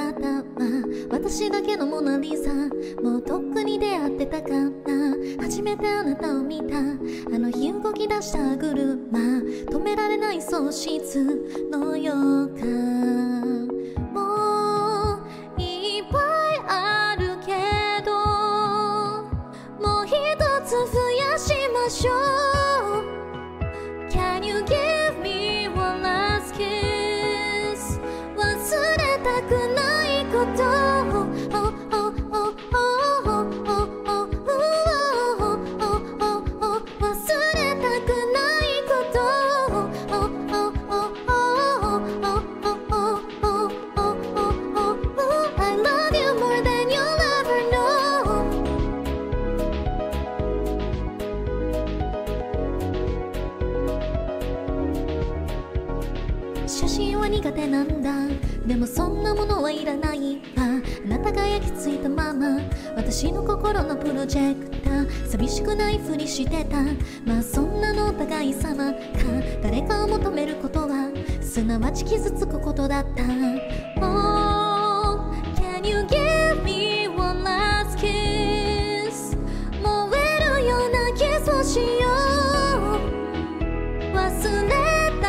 なたは私だけのモナリザ、もうとっくに出会ってたから。初めてあなたを見たあの日動き出した車、止められない喪失の予感。もういっぱいあるけど、もう一つ増やしましょう。 Can you give me one last kiss? 忘れたくないことを写真は苦手なんだ。でもそんなものはいらないわ。あなたが焼き付いたまま、私の心のプロジェクター。寂しくないふりしてた。まあそんなのお互い様か。誰かを求めることはすなわち傷つくことだった。 Oh, can you give me one last kiss? 燃えるようなキスをしよう。忘れ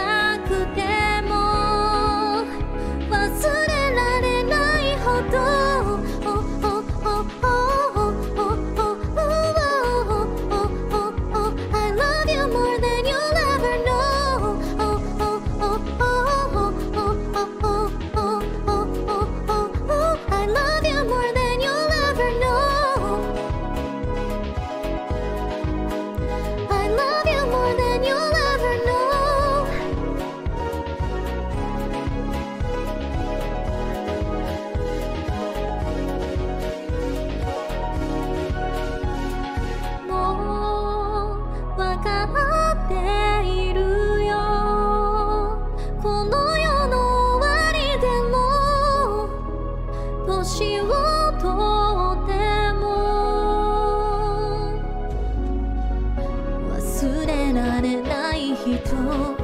年をとっても忘れられない人、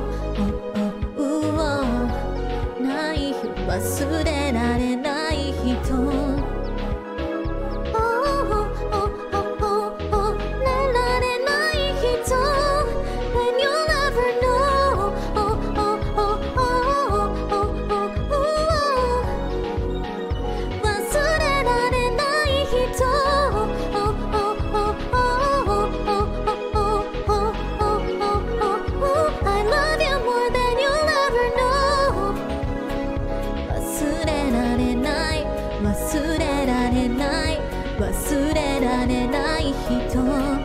ない忘れられない人。忘れられない、忘れられない人。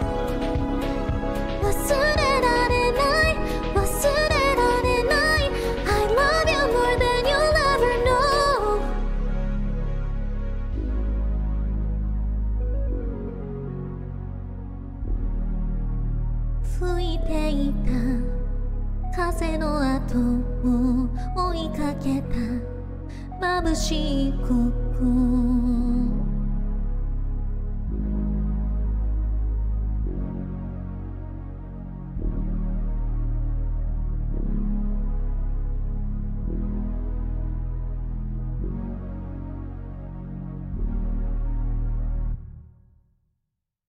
忘れられない、忘れられない。 I love you more than you'll ever know。 吹いていた風の後を追いかけた眩しい心。